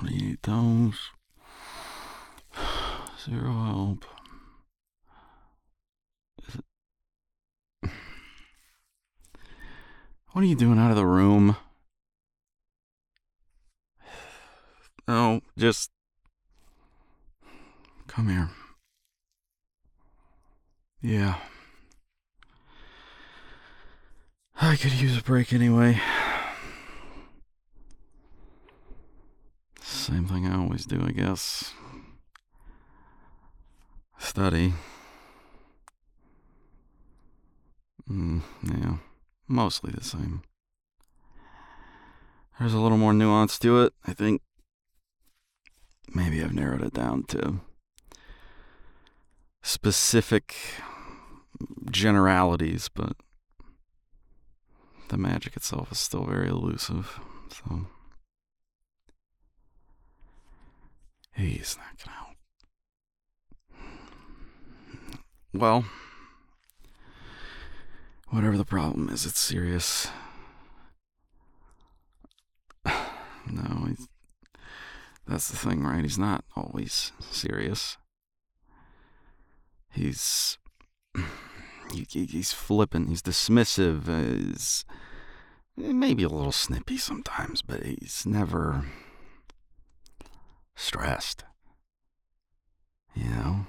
28 those. Zero help. What are you doing out of the room? No, just come here. Yeah. I could use a break anyway. Same thing I always do, I guess. Study. Yeah, mostly the same. There's a little more nuance to it, I think. Maybe I've narrowed it down to specific generalities, but the magic itself is still very elusive, so he's not gonna help. Well, whatever the problem is, it's serious. No, that's the thing, right? He's not always serious. He's flippant, he's dismissive, he's maybe a little snippy sometimes, but he's never stressed. You know?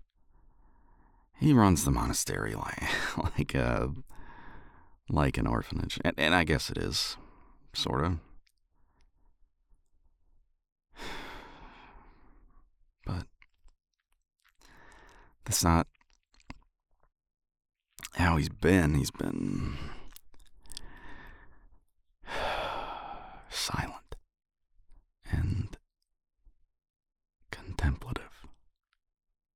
He runs the monastery like an orphanage, and I guess it is, sort of. But that's not how he's been. He's been silent and contemplative.